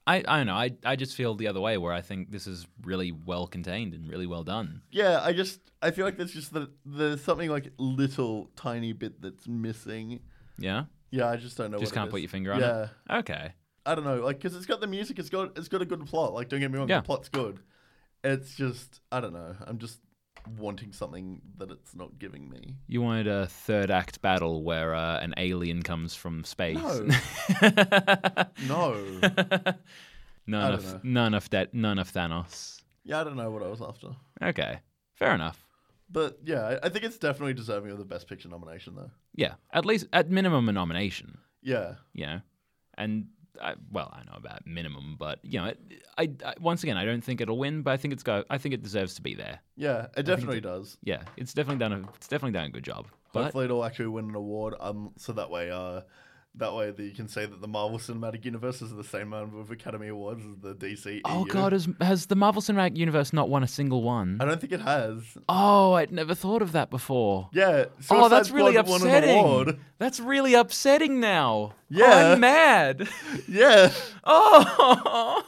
I, I don't know. I, I just feel the other way where I think this is really well contained and really well done. Yeah, I just I feel like there's just the, there's something like little tiny bit that's missing. Yeah? Yeah, I just don't know. Just what can't it put is. your finger on Yeah. it? Okay. I don't know, like, because it's got the music, it's got it's got a good plot. Like, don't get me wrong, Yeah. the plot's good. It's just, I don't know. I'm just wanting something that it's not giving me. You wanted a third act battle where uh, an alien comes from space. No. No. none I don't of know. none of that none of Thanos. Yeah, I don't know what I was after. Okay. Fair enough. But yeah, I, I think it's definitely deserving of the Best Picture nomination, though. Yeah. At least at minimum a nomination. Yeah. You know. And I, well, I know about minimum, but you know, I, I once again I don't think it'll win, but I think it's go. I think it deserves to be there. Yeah, it definitely does. Yeah, it's definitely done a it's definitely done a good job. But Hopefully it'll actually win an award, um, so that way, uh, that way that you can say that the Marvel Cinematic Universe is the same number of Academy Awards as the D C. oh E U. god, has has the Marvel Cinematic Universe not won a single one? I don't think it has. Oh, I'd never thought of that before. Yeah. Oh, that's Suicide really Squad won an upsetting. award. That's really upsetting now. Yeah. Oh, I'm mad. Yeah. Oh,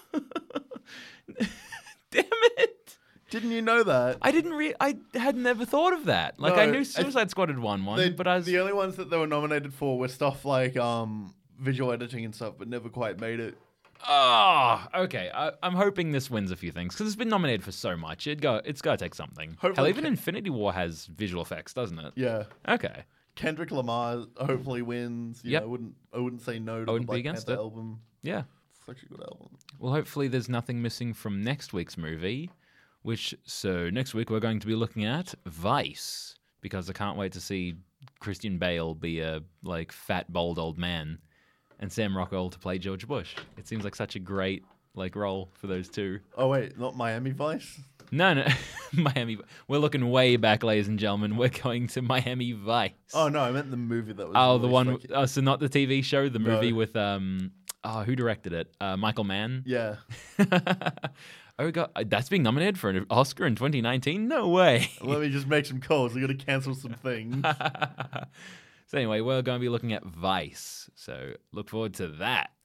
damn it. Didn't you know that? I didn't re- I had never thought of that. Like, No, I knew I- Suicide Squad had won one, They- but I was... the only ones that they were nominated for were stuff like um visual editing and stuff, but never quite made it. Oh, okay. I, I'm hoping this wins a few things because it's been nominated for so much. It go, it's got to take something. Hopefully Hell, even Ken- Infinity War has visual effects, doesn't it? Yeah. Okay. Kendrick Lamar hopefully wins. You Yep. know, I wouldn't I wouldn't say no to I the wouldn't be Black against Panther it. album. Yeah. It's such a good album. Well, hopefully there's nothing missing from next week's movie, which, so next week we're going to be looking at Vice, because I can't wait to see Christian Bale be a, like, fat, bold old man and Sam Rockwell to play George Bush. It seems like such a great, like, role for those two. Oh wait, not Miami Vice? No, no, Miami. We're looking way back, ladies and gentlemen. We're going to Miami Vice. Oh no, I meant the movie that was Oh, the released, one. like- Oh, so not the T V show, the movie No. with um. Oh, who directed it? Uh, Michael Mann. Yeah. Oh god, that's being nominated for an Oscar in twenty nineteen? No way. Let me just make some calls. I gotta cancel some things. So anyway, we're going to be looking at Vice. So look forward to that.